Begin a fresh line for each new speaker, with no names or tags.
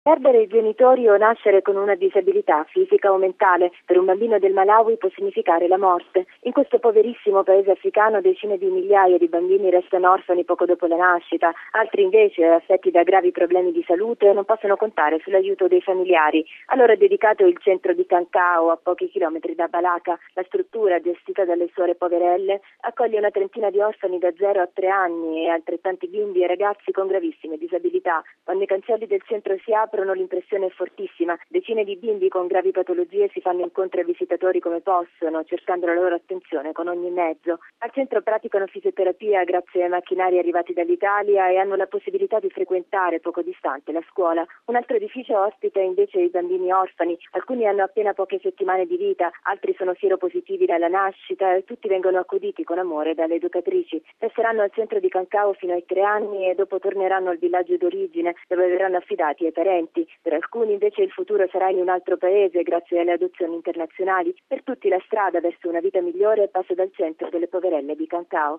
Perdere i genitori o nascere con una disabilità fisica o mentale per un bambino del Malawi può significare la morte. In questo poverissimo paese africano decine di migliaia di bambini restano orfani poco dopo la nascita, altri invece, affetti da gravi problemi di salute, non possono contare sull'aiuto dei familiari. Allora è dedicato il centro di Cancao, a pochi chilometri da Balaka. La struttura, gestita dalle suore poverelle, accoglie una trentina di orfani da 0 a 3 anni e altrettanti bimbi e ragazzi con gravissime disabilità. Quando i cancelli del centro si aprono, l'impressione è fortissima. Decine di bimbi con gravi patologie si fanno incontro ai visitatori come possono, cercando la loro attenzione con ogni mezzo. Al centro praticano fisioterapia grazie ai macchinari arrivati dall'Italia e hanno la possibilità di frequentare poco distante la scuola. Un altro edificio ospita invece i bambini orfani. Alcuni hanno appena poche settimane di vita, altri sono sieropositivi dalla nascita e tutti vengono accuditi con amore dalle educatrici. Resteranno al centro di Cancao fino ai 3 anni e dopo torneranno al villaggio d'origine, dove verranno affidati ai parenti. Per alcuni invece il futuro sarà in un altro paese grazie alle adozioni internazionali. Per tutti la strada verso una vita migliore passa dal centro delle poverelle di Cancao.